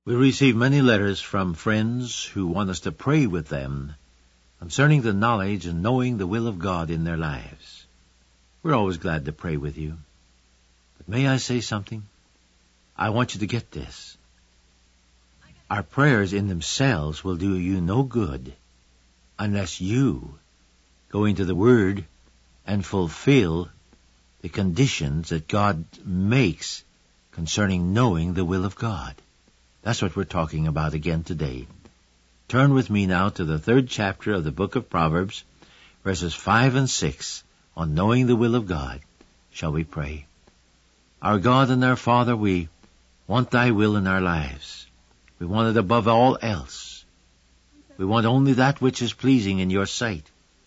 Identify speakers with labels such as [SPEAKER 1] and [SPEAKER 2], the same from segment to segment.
[SPEAKER 1] We receive many letters from friends who want us to pray with them concerning the knowledge and knowing the will of God in their lives. We're always glad to pray with you. But may I say something? I want you to get this. Our prayers in themselves will do you no good unless you go into the Word and fulfill the conditions that God makes concerning knowing the will of God. That's what we're talking about again today. Turn with me now to the 3rd chapter of the book of Proverbs, verses 5 and 6, on knowing the will of God. Shall we pray? Our God and our Father, we want Thy will in our lives. We want it above all else. We want only that which is pleasing in Your sight.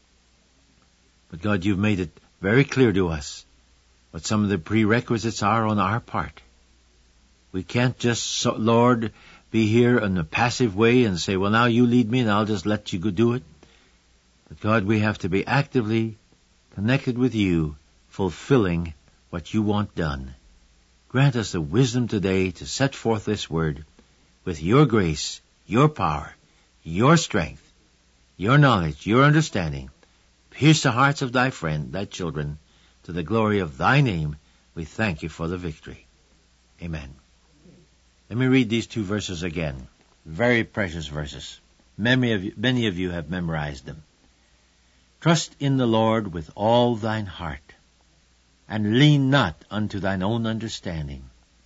[SPEAKER 1] But God, You've made it very clear to us what some of the prerequisites are on our part. We can't just, Lord, be here in a passive way and say, well, now You lead me and I'll just let You go do it. But God, we have to be actively connected with You, fulfilling what You want done. Grant us the wisdom today to set forth this word with Your grace, Your power, Your strength, Your knowledge, Your understanding. Pierce the hearts of Thy friend, Thy children, to the glory of Thy name. We thank You for the victory. Amen. Let me read these 2 verses again. Very precious verses. Many of you have memorized them. Trust in the Lord with all thine heart, and lean not unto thine own understanding.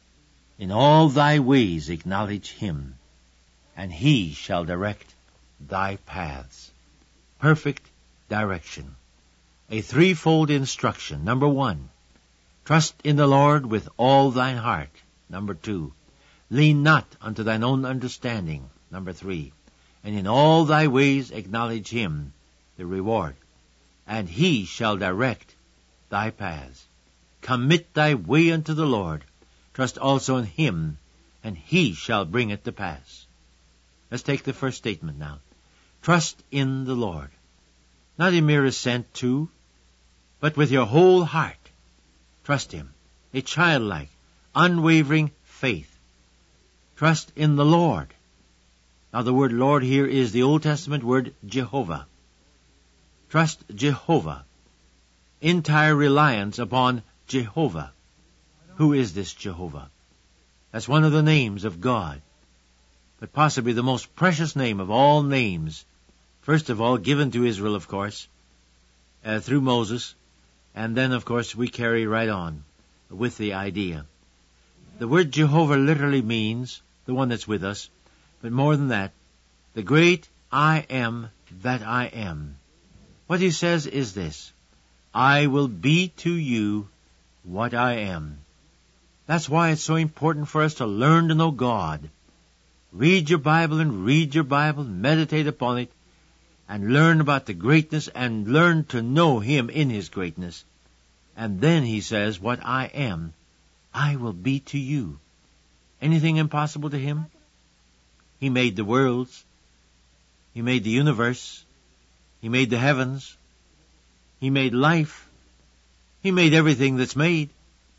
[SPEAKER 1] In all thy ways acknowledge Him, and He shall direct thy paths. Perfect direction. A threefold instruction. Number 1, trust in the Lord with all thine heart. Number 2, lean not unto thine own understanding. Number 3, and in all thy ways acknowledge Him, the reward, and He shall direct thy paths. Commit thy way unto the Lord. Trust also in Him, and He shall bring it to pass. Let's take the first statement now. Trust in the Lord. Not a mere assent to, but with your whole heart. Trust Him. A childlike, unwavering faith. Trust in the Lord. Now the word Lord here is the Old Testament word Jehovah. Trust Jehovah. Entire reliance upon Jehovah. Who is this Jehovah? That's one of the names of God, but possibly the most precious name of all names. First of all, given to Israel, of course, through Moses, and then, of course, we carry right on with the idea. The word Jehovah literally means the one that's with us, but more than that, the great I am that I am. What He says is this: I will be to you what I am. That's why it's so important for us to learn to know God. Read your Bible and read your Bible, meditate upon it, and learn about the greatness and learn to know Him in His greatness. And then He says, what I am, I will be to you. Anything impossible to Him? He made the worlds. He made the universe. He made the heavens. He made life. He made everything that's made.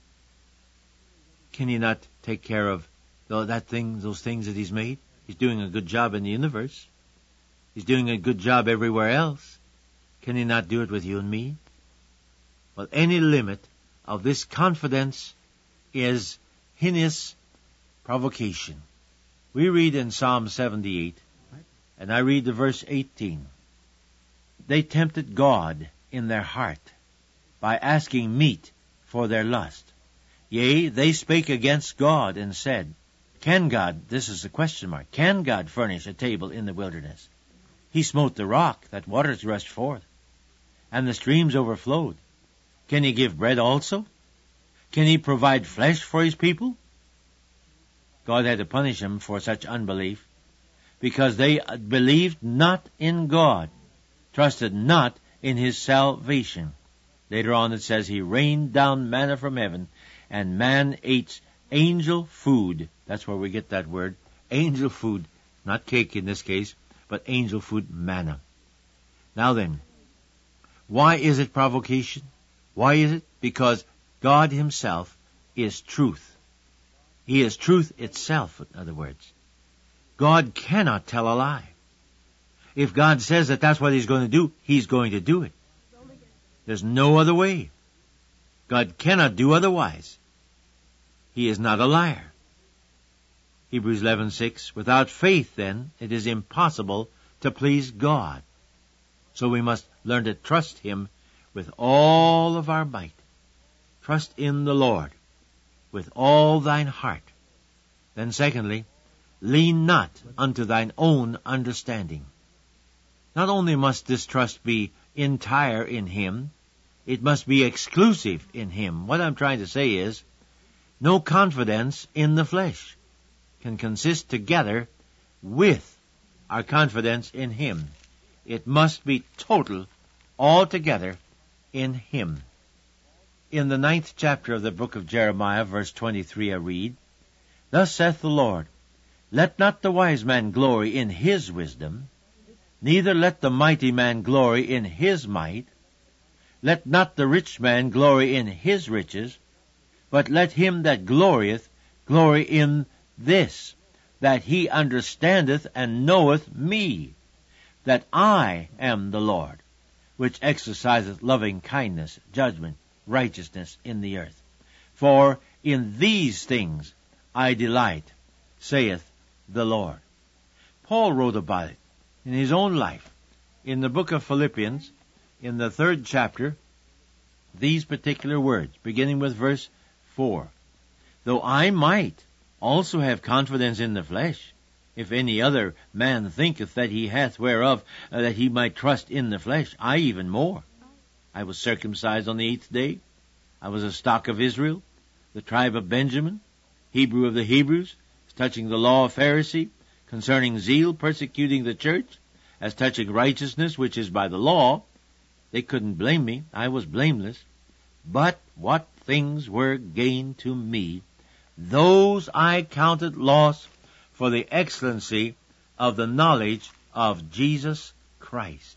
[SPEAKER 1] Can He not take care of those things that He's made? He's doing a good job in the universe. He's doing a good job everywhere else. Can He not do it with you and me? Well, any limit of this confidence is heinous provocation. We read in Psalm 78, and I read the verse 18. They tempted God in their heart by asking meat for their lust. Yea, they spake against God and said, can God, this is the question mark, can God furnish a table in the wilderness? He smote the rock, that waters rushed forth, and the streams overflowed. Can He give bread also? Can He provide flesh for His people? God had to punish them for such unbelief, because they believed not in God, trusted not in His salvation. Later on it says He rained down manna from heaven, and man ate angel food. That's where we get that word, angel food. Not cake in this case, but angel food, manna. Now then, why is it provocation? Why is it? Because God Himself is truth. He is truth itself, in other words. God cannot tell a lie. If God says that that's what He's going to do, He's going to do it. There's no other way. God cannot do otherwise. He is not a liar. Hebrews 11:6, without faith, then, it is impossible to please God. So we must learn to trust Him with all of our might. Trust in the Lord with all thine heart. Then secondly, lean not unto thine own understanding. Not only must this trust be entire in Him, it must be exclusive in Him. What I'm trying to say is, no confidence in the flesh can consist together with our confidence in Him. It must be total, altogether, in Him. In the 9th chapter of the book of Jeremiah, verse 23, I read, Thus saith the Lord, Let not the wise man glory in his wisdom, neither let the mighty man glory in his might. Let not the rich man glory in his riches, but let him that glorieth glory in this, that he understandeth and knoweth me, that I am the Lord, which exerciseth loving kindness, judgment, righteousness in the earth. For in these things I delight, saith the Lord. Paul wrote about it in his own life. In the book of Philippians, in the 3rd chapter, these particular words, beginning with verse 4. Though I might also have confidence in the flesh, if any other man thinketh that he hath whereof that he might trust in the flesh, I even more. I was circumcised on the 8th day. I was a stock of Israel, the tribe of Benjamin, Hebrew of the Hebrews, as touching the law of Pharisee, concerning zeal, persecuting the church, as touching righteousness, which is by the law. They couldn't blame me. I was blameless. But what things were gain to me, those I counted loss for the excellency of the knowledge of Jesus Christ.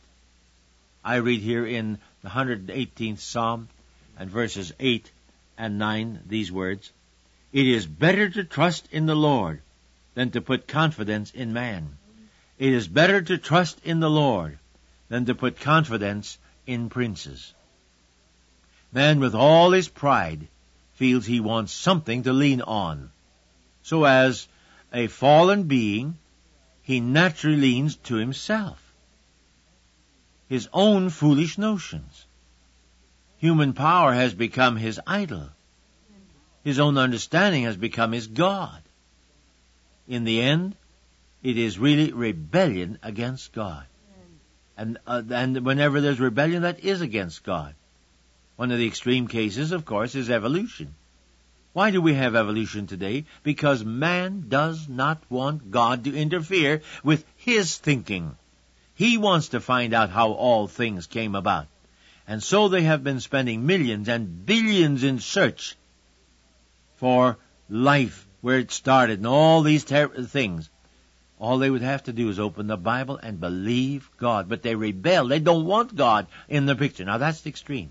[SPEAKER 1] I read here in the 118th Psalm and verses 8 and 9 these words, It is better to trust in the Lord than to put confidence in man. It is better to trust in the Lord than to put confidence in princes. Man with all his pride feels he wants something to lean on. So as a fallen being, he naturally leans to himself, his own foolish notions. Human power has become his idol. His own understanding has become his God. In the end, it is really rebellion against God. And whenever there's rebellion, that is against God. One of the extreme cases, of course, is evolution. Why do we have evolution today? Because man does not want God to interfere with his thinking. He wants to find out how all things came about. And so they have been spending millions and billions in search for life, where it started, and all these things. All they would have to do is open the Bible and believe God. But they rebel. They don't want God in the picture. Now that's the extreme.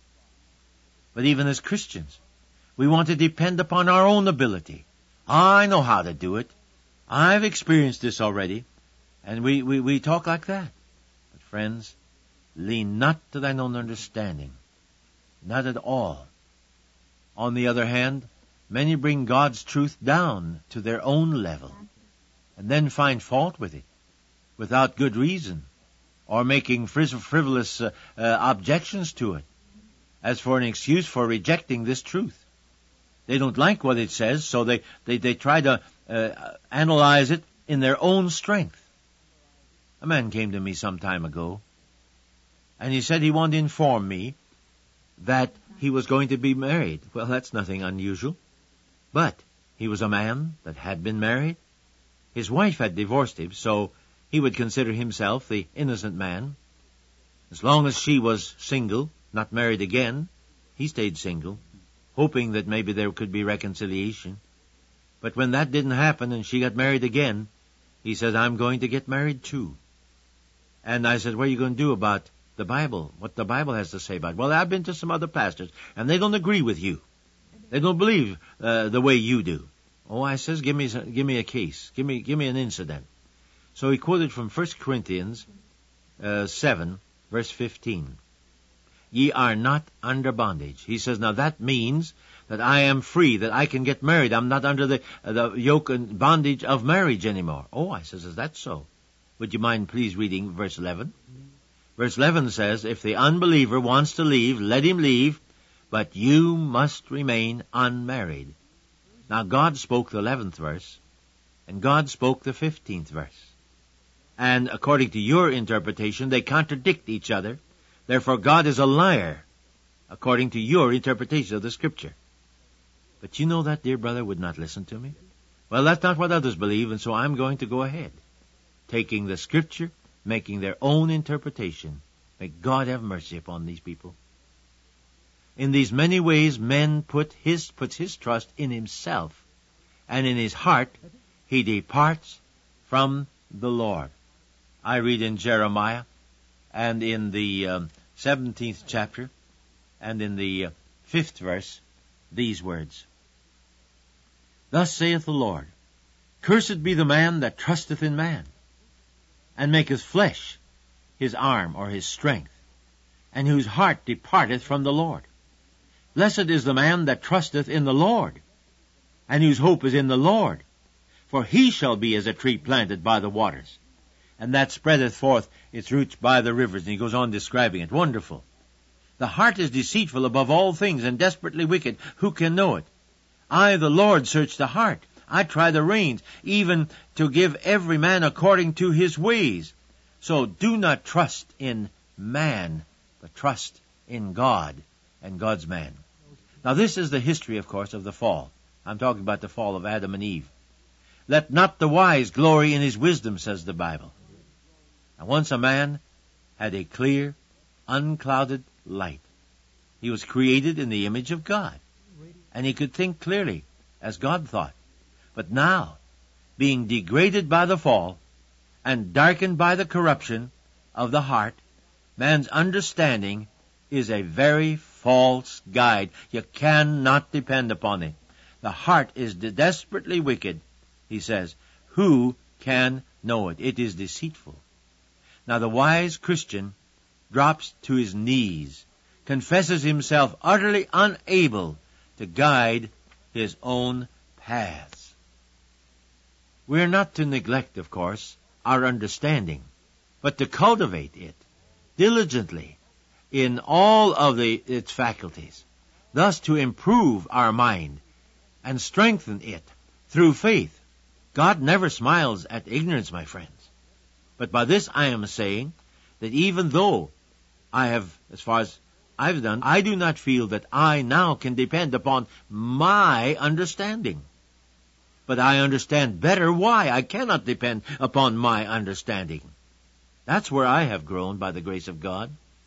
[SPEAKER 1] But even as Christians, we want to depend upon our own ability. I know how to do it. I've experienced this already. And we talk like that. But friends, lean not to thine own understanding. Not at all. On the other hand, many bring God's truth down to their own level, and then find fault with it, without good reason, or making frivolous objections to it, as for an excuse for rejecting this truth. They don't like what it says, so they try to analyze it in their own strength. A man came to me some time ago, and he said he wanted to inform me that he was going to be married. Well, that's nothing unusual. But he was a man that had been married. His wife had divorced him, so he would consider himself the innocent man. As long as she was single, not married again, he stayed single, hoping that maybe there could be reconciliation. But when that didn't happen and she got married again, he said, I'm going to get married too. And I said, what are you going to do about the Bible? What the Bible has to say about it? Well, I've been to some other pastors, and they don't agree with you. They don't believe the way you do. Oh, I says, give me a case. Give me an incident. So he quoted from 1 Corinthians 7, verse 15. Ye are not under bondage. He says, now that means that I am free, that I can get married. I'm not under the yoke and bondage of marriage anymore. Oh, I says, is that so? Would you mind please reading verse 11? Verse 11 says, if the unbeliever wants to leave, let him leave, but you must remain unmarried. Now God spoke the 11th verse, and God spoke the 15th verse. And according to your interpretation, they contradict each other. Therefore God is a liar, according to your interpretation of the Scripture. But you know that dear brother would not listen to me? Well, that's not what others believe, and so I'm going to go ahead, taking the Scripture, making their own interpretation. May God have mercy upon these people. In these many ways, man puts his trust in himself, and in his heart he departs from the Lord. I read in Jeremiah, and in the 17th chapter, and in the 5th verse, these words. Thus saith the Lord, Cursed be the man that trusteth in man, and maketh flesh his arm or his strength, and whose heart departeth from the Lord. Blessed is the man that trusteth in the Lord, and whose hope is in the Lord. For he shall be as a tree planted by the waters, and that spreadeth forth its roots by the rivers. And he goes on describing it. Wonderful. The heart is deceitful above all things, and desperately wicked. Who can know it? I, the Lord, search the heart. I try the reins, even to give every man according to his ways. So do not trust in man, but trust in God and God's man. Now this is the history, of course, of the fall. I'm talking about the fall of Adam and Eve. Let not the wise glory in his wisdom, says the Bible. Now once a man had a clear, unclouded light. He was created in the image of God, and he could think clearly as God thought. But now, being degraded by the fall and darkened by the corruption of the heart, man's understanding is a very false guide. You cannot depend upon it. The heart is desperately wicked, he says. Who can know it? It is deceitful. Now the wise Christian drops to his knees, confesses himself utterly unable to guide his own paths. We're not to neglect, of course, our understanding, but to cultivate it diligently in all of its faculties, thus to improve our mind and strengthen it through faith. God never smiles at ignorance, my friends. But by this I am saying that even though I have, as far as I've done, I do not feel that I now can depend upon my understanding. But I understand better why I cannot depend upon my understanding. That's where I have grown by the grace of God.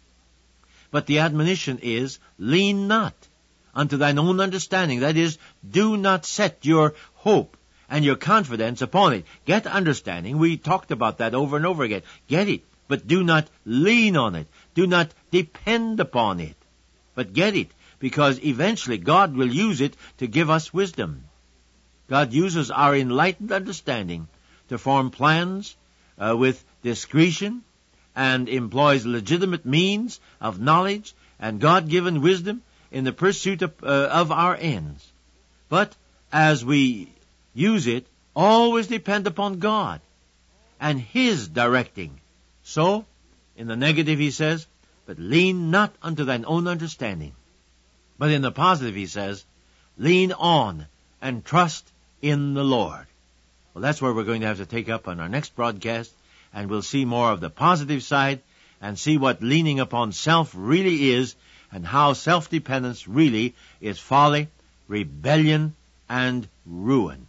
[SPEAKER 1] But the admonition is, lean not unto thine own understanding. That is, do not set your hope and your confidence upon it. Get understanding. We talked about that over and over again. Get it, but do not lean on it. Do not depend upon it. But get it, because eventually God will use it to give us wisdom. God uses our enlightened understanding to form plans with discretion, and employs legitimate means of knowledge and God-given wisdom in the pursuit of our ends. But as we use it, always depend upon God and His directing. So, in the negative he says, but lean not unto thine own understanding. But in the positive he says, lean on and trust in the Lord. Well, that's where we're going to have to take up on our next broadcast, and we'll see more of the positive side and see what leaning upon self really is and how self-dependence really is folly, rebellion, and ruin.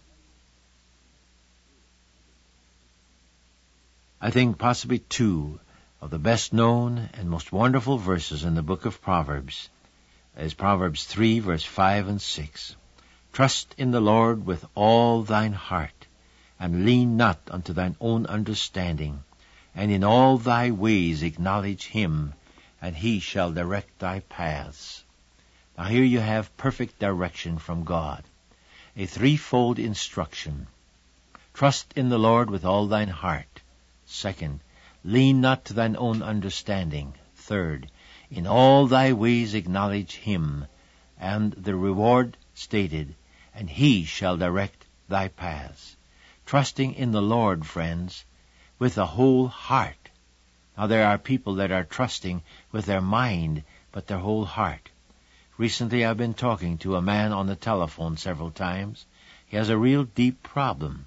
[SPEAKER 1] I think possibly two of the best known and most wonderful verses in the book of Proverbs is Proverbs 3, verse 5 and 6. Trust in the Lord with all thine heart, and lean not unto thine own understanding, and in all thy ways acknowledge him, and he shall direct thy paths. Now here you have perfect direction from God. a threefold instruction. Trust in the Lord with all thine heart. Second, lean not to thine own understanding. Third, in all thy ways acknowledge him. And the reward stated, and he shall direct thy paths. Trusting in the Lord, friends, with the whole heart. Now there are people that are trusting with their mind, but their whole heart. Recently I've been talking to a man on the telephone several times. He has a real deep problem.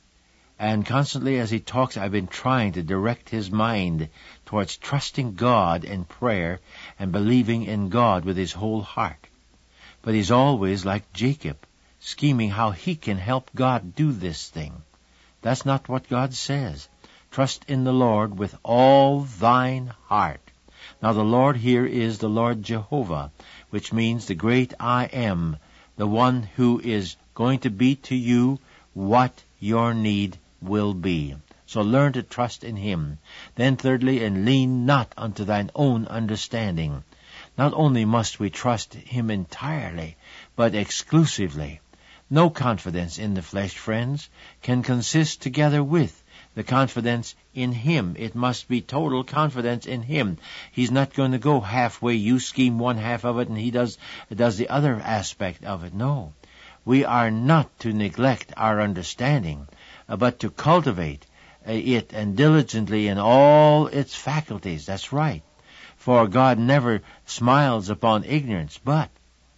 [SPEAKER 1] And constantly as he talks, I've been trying to direct his mind towards trusting God in prayer and believing in God with his whole heart. But he's always like Jacob, scheming how he can help God do this thing. That's not what God says. Trust in the Lord with all thine heart. Now the Lord here is the Lord Jehovah, which means the great I am, the one who is going to be to you what your need will be. So learn to trust in him. Then thirdly, and lean not unto thine own understanding. Not only must we trust him entirely, but exclusively. No confidence in the flesh, friends, can consist together with the confidence in him. It must be total confidence in him. He's not going to go halfway. You scheme one half of it and he does the other aspect of it. No. We are not to neglect our understanding, but to cultivate it and diligently in all its faculties. That's right. For God never smiles upon ignorance, but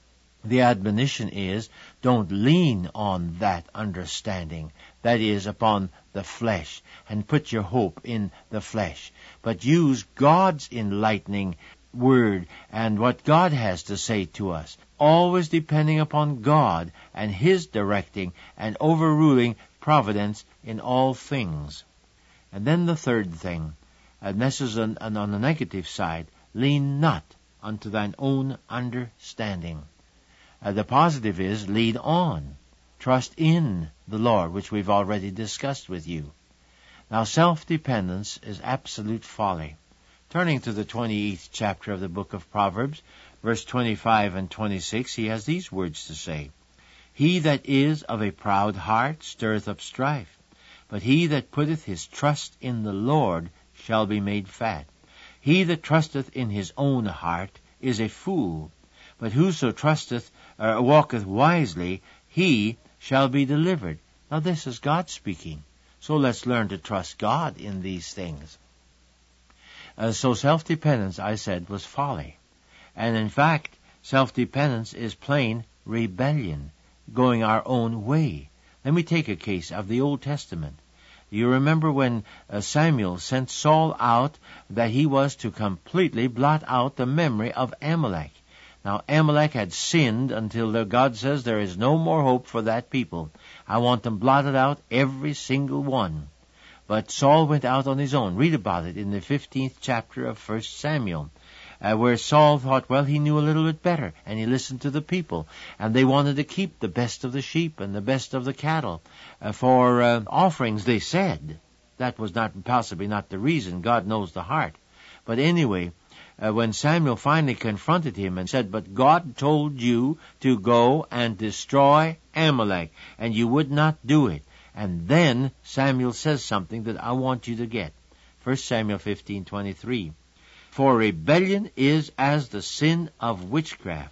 [SPEAKER 1] the admonition is, don't lean on that understanding, that is, upon the flesh, and put your hope in the flesh, but use God's enlightening word and what God has to say to us, always depending upon God and his directing and overruling providence in all things. And then the third thing, and this is on the negative side, lean not unto thine own understanding. The positive is, lead on. Trust in the Lord, which we've already discussed with you. Now, self-dependence is absolute folly. Turning to the 28th chapter of the book of Proverbs, verse 25 and 26, he has these words to say, He that is of a proud heart stirreth up strife, but he that putteth his trust in the Lord shall be made fat. He that trusteth in his own heart is a fool, but whoso trusteth walketh wisely, he shall be delivered. Now this is God speaking. So let's learn to trust God in these things. So self-dependence, I said, was folly. And in fact, self-dependence is plain rebellion, going our own way. Let me take a case of the Old Testament. You remember when Samuel sent Saul out that he was to completely blot out the memory of Amalek. Now, Amalek had sinned until God says there is no more hope for that people. I want them blotted out, every single one. But Saul went out on his own. Read about it in the 15th chapter of 1 Samuel, where Saul thought, well, he knew a little bit better, and he listened to the people. And they wanted to keep the best of the sheep and the best of the cattle for offerings, they said. That was possibly not the reason. God knows the heart. But anyway, when Samuel finally confronted him and said, but God told you to go and destroy Amalek, and you would not do it. And then Samuel says something that I want you to get. 1 Samuel 15:23. For rebellion is as the sin of witchcraft,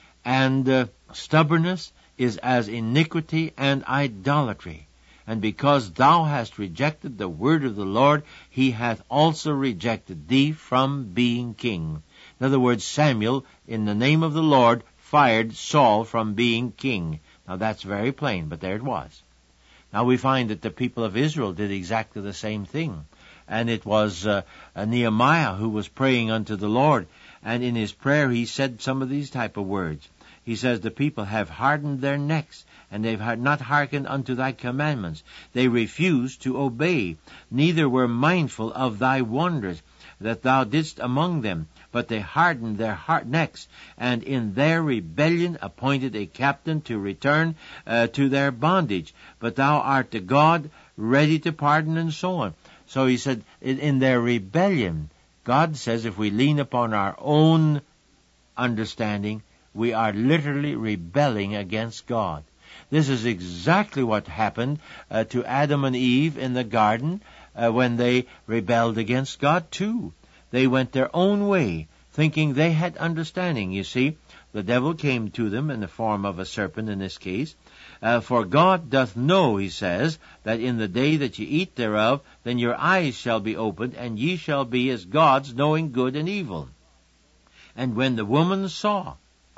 [SPEAKER 1] and stubbornness is as iniquity and idolatry. And because thou hast rejected the word of the Lord, he hath also rejected thee from being king. In other words, Samuel, in the name of the Lord, fired Saul from being king. Now that's very plain, but there it was. Now we find that the people of Israel did exactly the same thing. And it was Nehemiah who was praying unto the Lord. And in his prayer he said some of these type of words. He says, the people have hardened their necks, and they've not hearkened unto thy commandments. They refused to obey, neither were mindful of thy wonders that thou didst among them. But they hardened their necks, and in their rebellion appointed a captain to return to their bondage. But thou art the God ready to pardon, and so on. So he said, in their rebellion, God says if we lean upon our own understanding, we are literally rebelling against God. This is exactly what happened to Adam and Eve in the garden when they rebelled against God too. They went their own way, thinking they had understanding. You see, the devil came to them in the form of a serpent in this case. For God doth know, he says, that in the day that ye eat thereof, then your eyes shall be opened, and ye shall be as gods, knowing good and evil. And when the woman saw,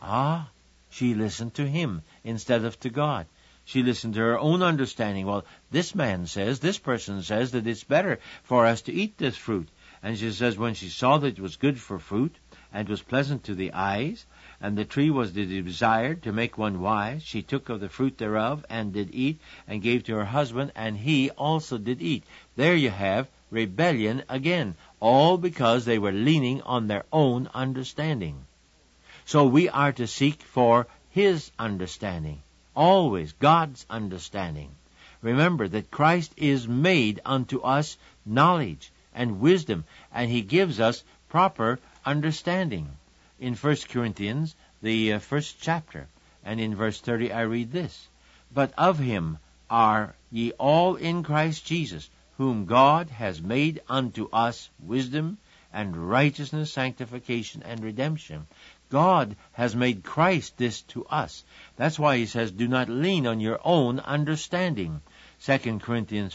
[SPEAKER 1] she listened to him instead of to God. She listened to her own understanding. Well, this person says that it's better for us to eat this fruit. And she says when she saw that it was good for fruit, and was pleasant to the eyes, and the tree was to be desired to make one wise, she took of the fruit thereof, and did eat, and gave to her husband, and he also did eat. There you have rebellion again, all because they were leaning on their own understanding. So we are to seek for his understanding, always God's understanding. Remember that Christ is made unto us knowledge and wisdom, and he gives us proper understanding. In 1 Corinthians, the first chapter, and in verse 30 I read this, But of him are ye all in Christ Jesus, whom God has made unto us wisdom and righteousness, sanctification, and redemption. God has made Christ this to us. That's why he says, do not lean on your own understanding. 2 Corinthians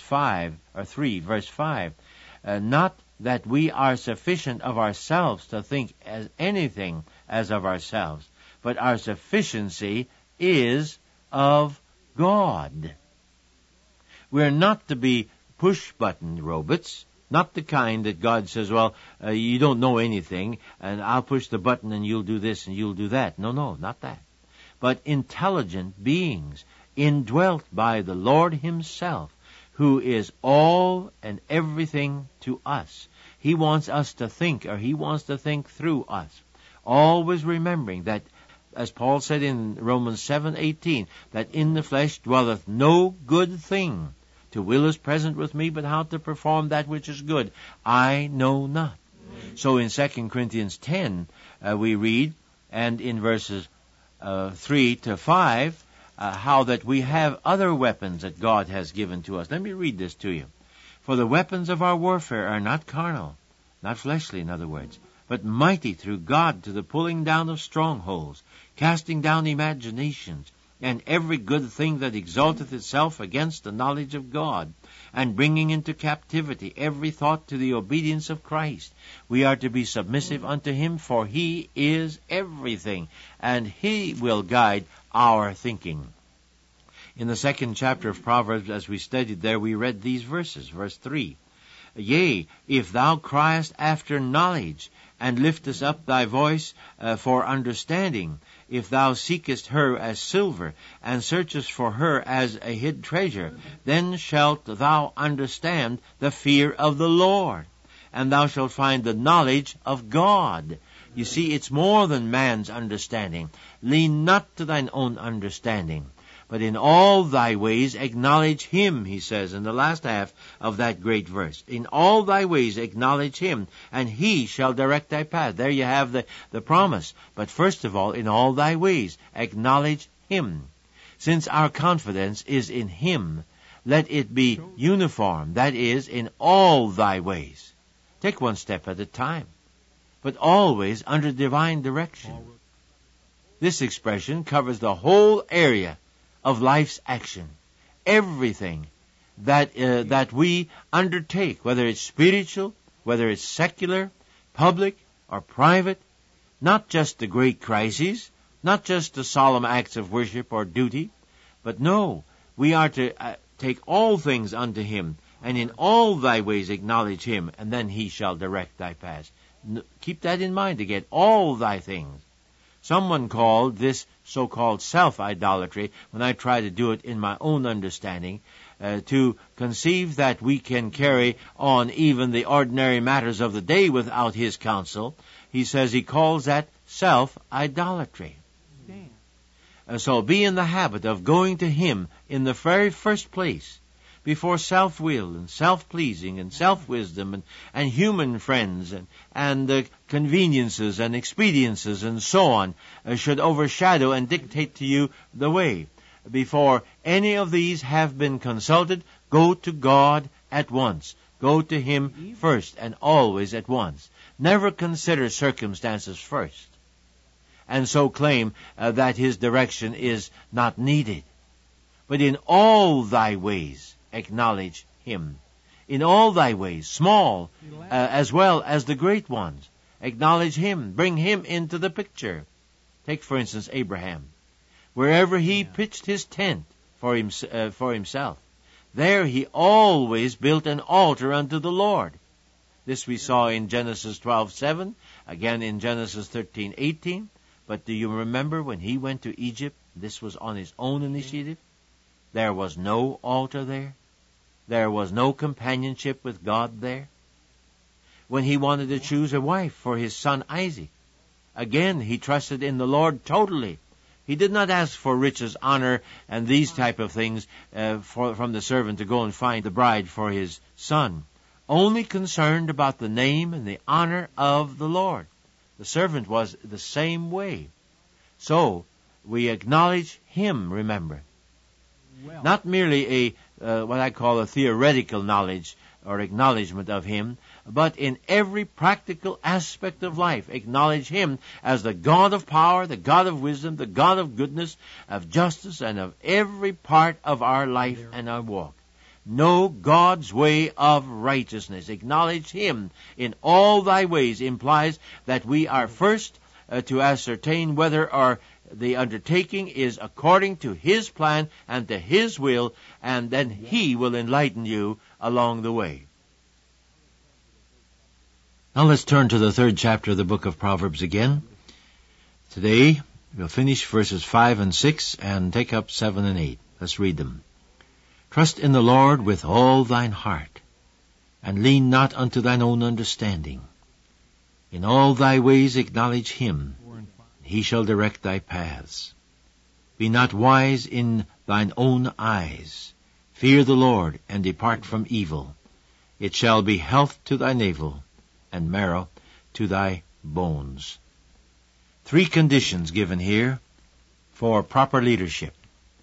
[SPEAKER 1] 3, verse 5. Not that we are sufficient of ourselves to think as anything as of ourselves, but our sufficiency is of God. We're not to be push-button robots, not the kind that God says, you don't know anything, and I'll push the button and you'll do this and you'll do that. No, not that. But intelligent beings, indwelt by the Lord himself, who is all and everything to us. He wants us to think, or he wants to think through us. Always remembering that, as Paul said in Romans 7:18, that in the flesh dwelleth no good thing. To will is present with me, but how to perform that which is good, I know not. So in 2 Corinthians 10, we read, and in verses 3 to 5, how that we have other weapons that God has given to us. Let me read this to you. For the weapons of our warfare are not carnal, not fleshly, in other words, but mighty through God to the pulling down of strongholds, casting down imaginations, and every good thing that exalteth itself against the knowledge of God, and bringing into captivity every thought to the obedience of Christ. We are to be submissive unto him, for he is everything, and he will guide our thinking. In the 2nd chapter of Proverbs, as we studied there, we read these verses. Verse 3, Yea, if thou criest after knowledge, and liftest up thy voice for understanding, if thou seekest her as silver, and searchest for her as a hid treasure, then shalt thou understand the fear of the Lord, and thou shalt find the knowledge of God. You see, it's more than man's understanding. Lean not to thine own understanding, but in all thy ways acknowledge him, he says in the last half of that great verse. In all thy ways acknowledge him, and he shall direct thy path. There you have the promise. But first of all, in all thy ways acknowledge him. Since our confidence is in him, let it be uniform, that is, in all thy ways. Take one step at a time, but always under divine direction. This expression covers the whole area of life's action. Everything that we undertake, whether it's spiritual, whether it's secular, public, or private, not just the great crises, not just the solemn acts of worship or duty, but no, we are to take all things unto him, and in all thy ways acknowledge him, and then he shall direct thy paths. Keep that in mind again, all thy things. Someone called this so-called self-idolatry, when I try to do it in my own understanding, to conceive that we can carry on even the ordinary matters of the day without his counsel. He says he calls that self-idolatry. So be in the habit of going to him in the very first place, before self-will and self-pleasing and self-wisdom and human friends and conveniences and expediences and so on should overshadow and dictate to you the way. before any of these have been consulted, go to God at once. Go to Him first and always at once. Never consider circumstances first, and so claim that His direction is not needed. But in all thy ways acknowledge Him. In all thy ways, small as well as the great ones, acknowledge Him. Bring Him into the picture. Take, for instance, Abraham. Wherever he pitched his tent for himself, there he always built an altar unto the Lord. This we saw in Genesis 12:7, again in Genesis 13:18. But do you remember when he went to Egypt? This was on his own initiative. There was no altar there. There was no companionship with God there. When he wanted to choose a wife for his son Isaac, again he trusted in the Lord totally. He did not ask for riches, honor, and these type of things from the servant to go and find the bride for his son. Only concerned about the name and the honor of the Lord. The servant was the same way. So, we acknowledge Him, remember. Not merely what I call a theoretical knowledge or acknowledgement of Him, but in every practical aspect of life, acknowledge Him as the God of power, the God of wisdom, the God of goodness, of justice, and of every part of our life and our walk. Know God's way of righteousness. Acknowledge Him in all thy ways implies that we are first to ascertain whether the undertaking is according to His plan and to His will, and then He will enlighten you along the way. Now let's turn to the 3rd chapter of the book of Proverbs again. Today we'll finish verses 5 and 6 and take up 7 and 8. Let's read them. Trust in the Lord with all thine heart, and lean not unto thine own understanding. In all thy ways acknowledge Him, and He shall direct thy paths. Be not wise in thine own eyes. Fear the Lord, and depart from evil. It shall be health to thy navel, and marrow to thy bones. 3 conditions given here for proper leadership.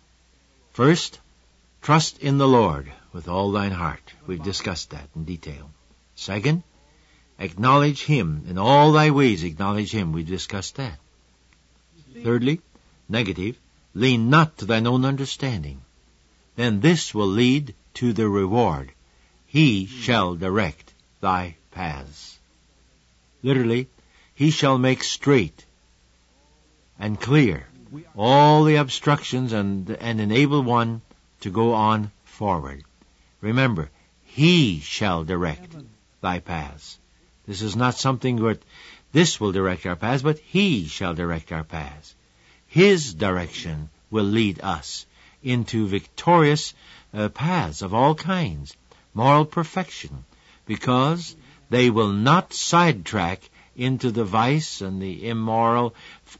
[SPEAKER 1] First, trust in the Lord with all thine heart. We've discussed that in detail. Second, acknowledge Him. In all thy ways acknowledge Him. We've discussed that. Thirdly, negative, lean not to thine own understanding. Then this will lead to the reward. He shall direct thy paths. Literally, He shall make straight and clear all the obstructions and enable one to go on forward. Remember, He shall direct thy paths. This is not something that this will direct our paths, but He shall direct our paths. His direction will lead us into victorious paths of all kinds, moral perfection, because they will not sidetrack into the vice and the immoral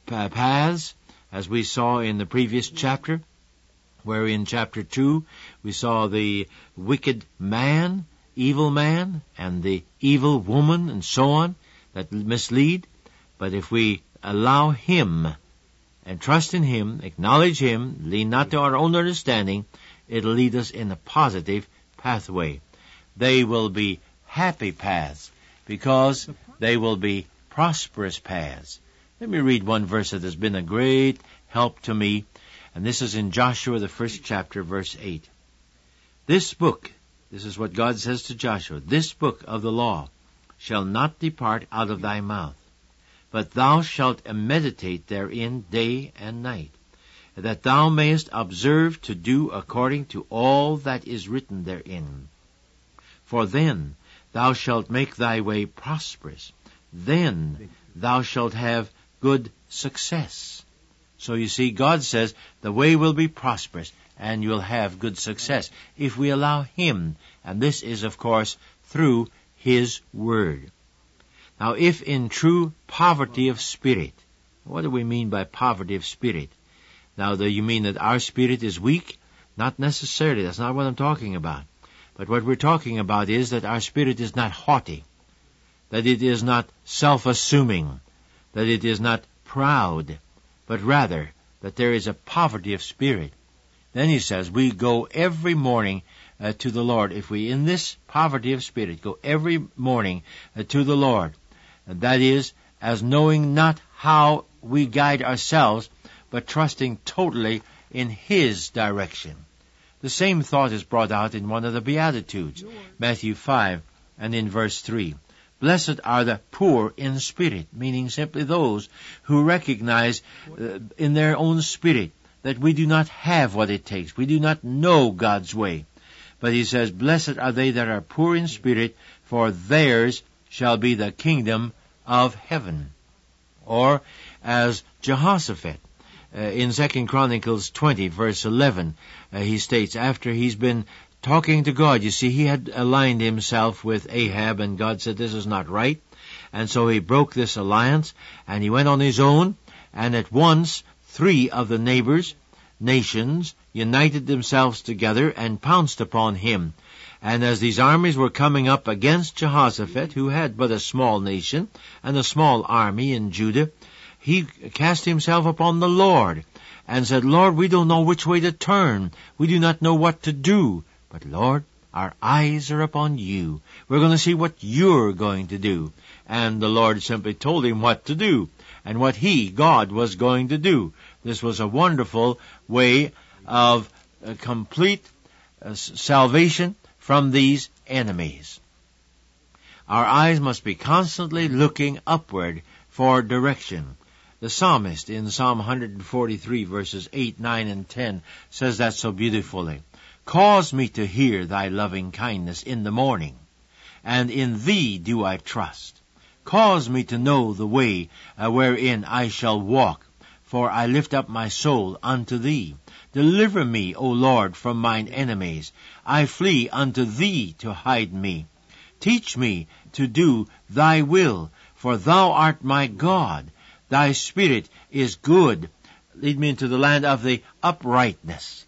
[SPEAKER 1] paths, as we saw in the previous chapter, where in chapter 2 we saw the wicked man, evil man, and the evil woman, and so on, that mislead. But if we allow Him and trust in Him, acknowledge Him, lean not to our own understanding, it'll lead us in a positive pathway. They will be happy paths, because they will be prosperous paths. Let me read one verse that has been a great help to me, and this is in Joshua, the 1st chapter, verse 8. This book, this is what God says to Joshua, this book of the law shall not depart out of thy mouth, but thou shalt meditate therein day and night, that thou mayest observe to do according to all that is written therein. For then thou shalt make thy way prosperous. Then thou shalt have good success. So you see, God says the way will be prosperous and you'll have good success if we allow Him. And this is, of course, through His Word. Now, if in true poverty of spirit, what do we mean by poverty of spirit? Now, do you mean that our spirit is weak? Not necessarily. That's not what I'm talking about. But what we're talking about is that our spirit is not haughty, that it is not self-assuming, that it is not proud, but rather that there is a poverty of spirit. Then he says, we go every morning to the Lord. If we, in this poverty of spirit, go every morning to the Lord, that is, as knowing not how we guide ourselves, but trusting totally in His direction. The same thought is brought out in one of the Beatitudes, Matthew 5, and in verse 3. Blessed are the poor in spirit, meaning simply those who recognize in their own spirit that we do not have what it takes. We do not know God's way. But he says, blessed are they that are poor in spirit, for theirs shall be the kingdom of heaven. Or, as Jehoshaphat, in 2 Chronicles 20, verse 11, he states, after he's been talking to God, you see, he had aligned himself with Ahab, and God said, this is not right. And so he broke this alliance, and he went on his own, and at once 3 of the nations united themselves together and pounced upon him. And as these armies were coming up against Jehoshaphat, who had but a small nation and a small army in Judah, he cast himself upon the Lord and said, Lord, we don't know which way to turn. We do not know what to do. But Lord, our eyes are upon you. We're going to see what you're going to do. And the Lord simply told him what to do and what God was going to do. This was a wonderful way of complete salvation from these enemies. Our eyes must be constantly looking upward for direction. The psalmist in Psalm 143 verses 8, 9, and 10 says that so beautifully. Cause me to hear thy loving kindness in the morning, and in thee do I trust. Cause me to know the way wherein I shall walk, for I lift up my soul unto thee. Deliver me, O Lord, from mine enemies. I flee unto thee to hide me. Teach me to do thy will, for thou art my God. Thy spirit is good. Lead me into the land of the uprightness.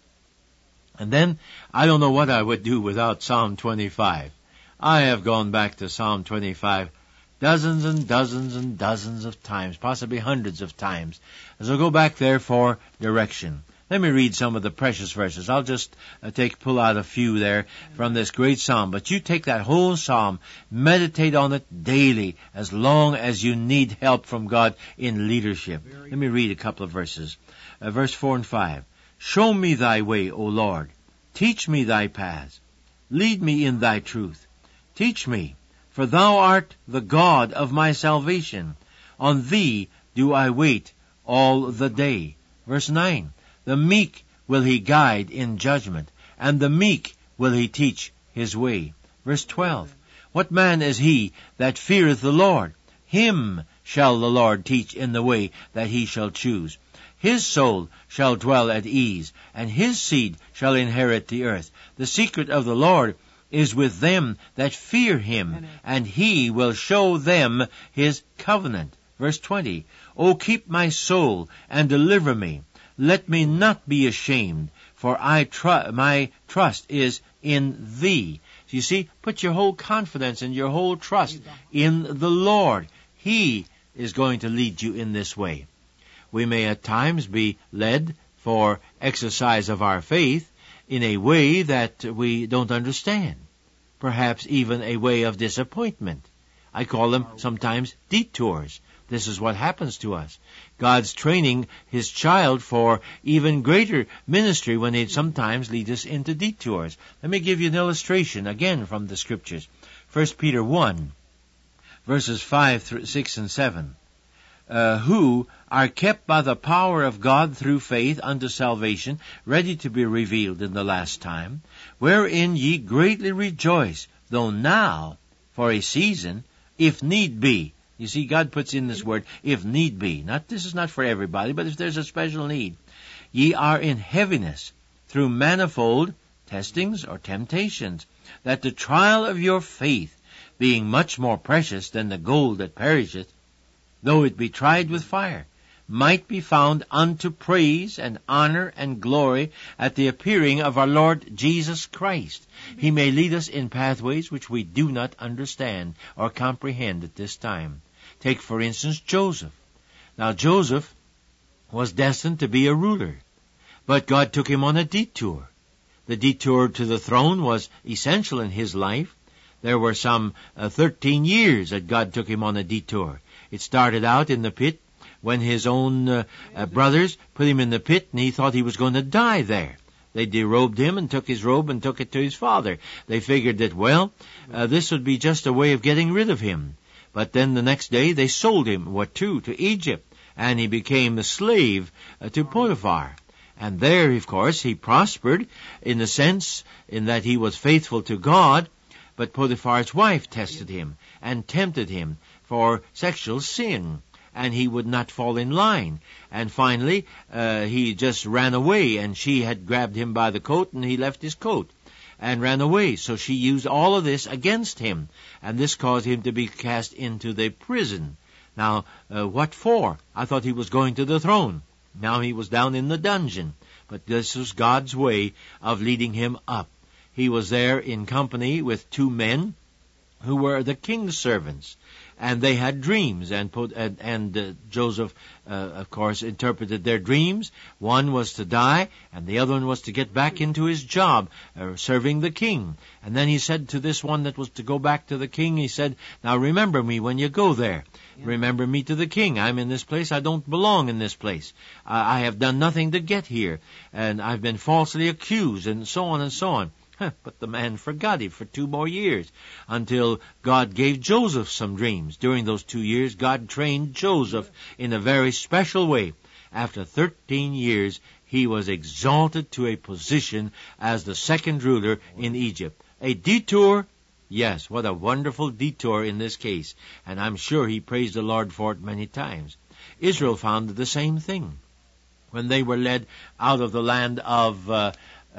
[SPEAKER 1] And then, I don't know what I would do without Psalm 25. I have gone back to Psalm 25 dozens and dozens and dozens of times, possibly hundreds of times. As I go back there for direction. Let me read some of the precious verses. I'll just pull out a few there from this great psalm. But you take that whole psalm, meditate on it daily, as long as you need help from God in leadership. Let me read a couple of verses. Verse 4 and 5. Show me thy way, O Lord. Teach me thy paths. Lead me in thy truth. Teach me, for thou art the God of my salvation. On thee do I wait all the day. Verse 9. The meek will he guide in judgment, and the meek will he teach his way. Verse 12. What man is he that feareth the Lord? Him shall the Lord teach in the way that he shall choose. His soul shall dwell at ease, and his seed shall inherit the earth. The secret of the Lord is with them that fear him, and he will show them his covenant. Verse 20. O keep my soul, and deliver me. Let me not be ashamed, for my trust is in thee. So you see, put your whole confidence and your whole trust in the Lord. He is going to lead you in this way. We may at times be led for exercise of our faith in a way that we don't understand. Perhaps even a way of disappointment. I call them sometimes detours. This is what happens to us. God's training His child for even greater ministry when He'd sometimes lead us into detours. Let me give you an illustration again from the Scriptures. 1 Peter 1, verses 5, 6, and 7. Who are kept by the power of God through faith unto salvation, ready to be revealed in the last time, wherein ye greatly rejoice, though now, for a season, if need be. You see, God puts in this word, if need be. This is not for everybody, but if there's a special need. Ye are in heaviness, through manifold testings or temptations, that the trial of your faith, being much more precious than the gold that perisheth, though it be tried with fire, might be found unto praise and honor and glory at the appearing of our Lord Jesus Christ. He may lead us in pathways which we do not understand or comprehend at this time. Take, for instance, Joseph. Now, Joseph was destined to be a ruler, But God took him on a detour. The detour to the throne was essential in his life. There were some 13 years that God took him on a detour. It started out in the pit when his own brothers put him in the pit, and he thought he was going to die there. They derobed him and took his robe and took it to his father. They figured that, this would be just a way of getting rid of him. But then the next day they sold him, to Egypt, and he became a slave to Potiphar. And there, of course, he prospered in the sense in that he was faithful to God, but Potiphar's wife tested him and tempted him for sexual sin, and he would not fall in line. And finally, he just ran away, and she had grabbed him by the coat, and he left his coat and ran away. So she used all of this against him, and this caused him to be cast into the prison. Now, what for? I thought he was going to the throne. Now he was down in the dungeon. But this was God's way of leading him up. He was there in company with 2 men who were the king's servants, and they had dreams, and Joseph, of course, interpreted their dreams. One was to die, and the other one was to get back into his job, serving the king. And then he said to this one that was to go back to the king, he said, "Now remember me when you go there. Remember me to the king. I'm in this place. I don't belong in this place. I have done nothing to get here, and I've been falsely accused," and so on and so on. But the man forgot him for 2 more years until God gave Joseph some dreams. During those 2 years, God trained Joseph in a very special way. After 13 years, he was exalted to a position as the second ruler in Egypt. A detour? Yes, what a wonderful detour in this case. And I'm sure he praised the Lord for it many times. Israel found the same thing. When they were led out of the land of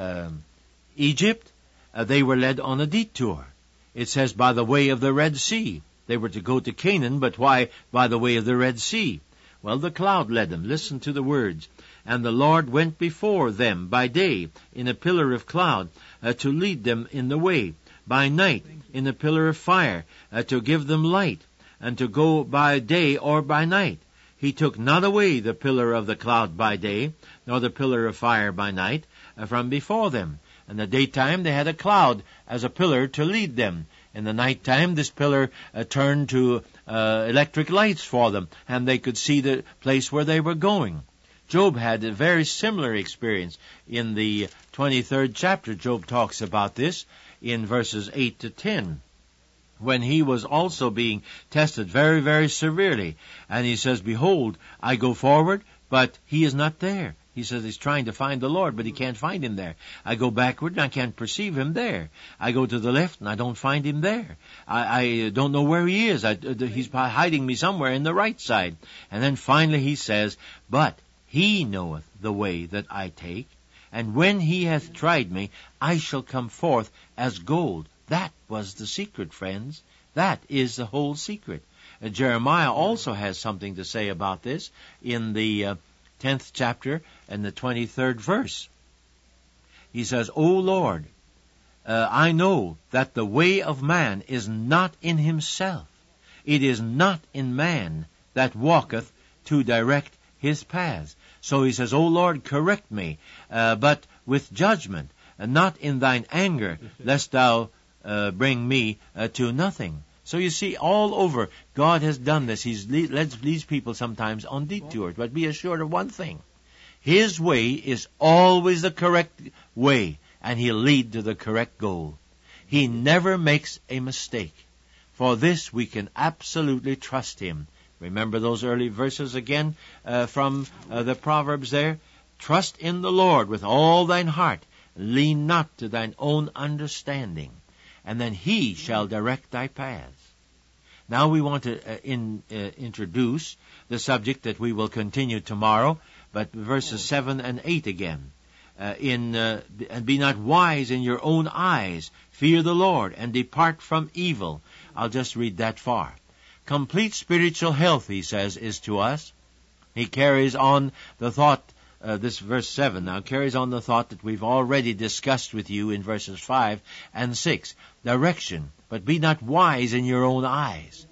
[SPEAKER 1] Egypt, they were led on a detour. It says by the way of the Red Sea. They were to go to Canaan, but why by the way of the Red Sea? Well, the cloud led them. Listen to the words. "And the Lord went before them by day in a pillar of cloud to lead them in the way, by night in a pillar of fire to give them light, and to go by day or by night. He took not away the pillar of the cloud by day, nor the pillar of fire by night from before them. In the daytime they had a cloud as a pillar to lead them. In the nighttime this pillar turned to electric lights for them, and they could see the place where they were going." Job had a very similar experience. In the 23rd chapter, Job talks about this in verses 8 to 10. When he was also being tested very, very severely. And he says, "Behold, I go forward, but he is not there." He says he's trying to find the Lord, but he can't find him there. "I go backward, and I can't perceive him there. I go to the left, and I don't find him there. I don't know where he is. He's hiding me somewhere in the right side." And then finally he says, "But he knoweth the way that I take, and when he hath tried me, I shall come forth as gold." That was the secret, friends. That is the whole secret. Jeremiah also has something to say about this in the 10th chapter and the 23rd verse. He says, "O Lord, I know that the way of man is not in himself. It is not in man that walketh to direct his paths." So he says, "O Lord, correct me, but with judgment, and not in thine anger, lest thou bring me to nothing." So you see, all over, God has done this. He leads people sometimes on detours. But be assured of one thing. His way is always the correct way, and He'll lead to the correct goal. He never makes a mistake. For this we can absolutely trust Him. Remember those early verses again from the Proverbs there? "Trust in the Lord with all thine heart. Lean not to thine own understanding. And then He shall direct thy paths." Now we want to introduce the subject that we will continue tomorrow, but verses 7 and 8 again. And be not wise in your own eyes. Fear the Lord and depart from evil. I'll just read that far. Complete spiritual health, he says, is to us. He carries on the thought, this verse 7 now, carries on the thought that we've already discussed with you in verses 5 and 6. Direction, but be not wise in your own eyes.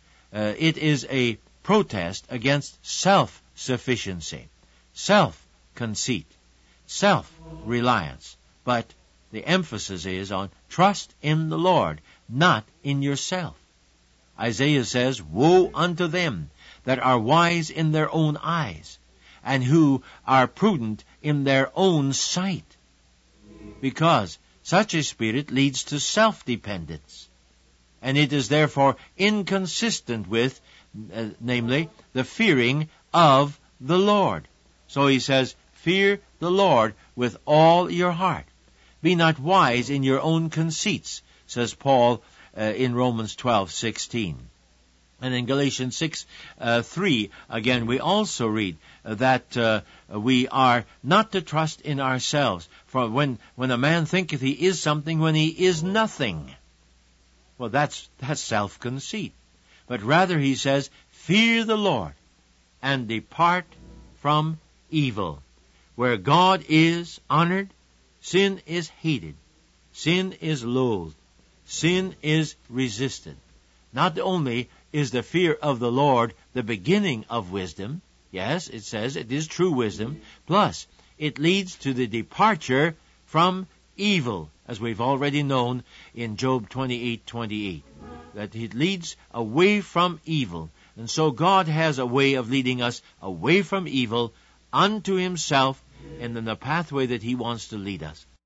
[SPEAKER 1] It is a protest against self-sufficiency, self-conceit. self-reliance. But the emphasis is on trust in the Lord, not in yourself. Isaiah says, "Woe unto them that are wise in their own eyes, and who are prudent in their own sight," because such a spirit leads to self-dependence, and it is therefore inconsistent with, namely, the fearing of the Lord. So he says, "Fear the Lord with all your heart. Be not wise in your own conceits," says Paul in Romans 12:16. And in Galatians 6:3, again, we also read that we are not to trust in ourselves. For when a man thinketh he is something, when he is nothing. Well, that's self-conceit. But rather, he says, "Fear the Lord, and depart from evil." Where God is honored, sin is hated. Sin is loathed. Sin is resisted. Not only is the fear of the Lord the beginning of wisdom, yes, it says it is true wisdom, plus it leads to the departure from evil, as we've already known in Job 28:28, that it leads away from evil. And so God has a way of leading us away from evil unto Himself and in the pathway that He wants to lead us.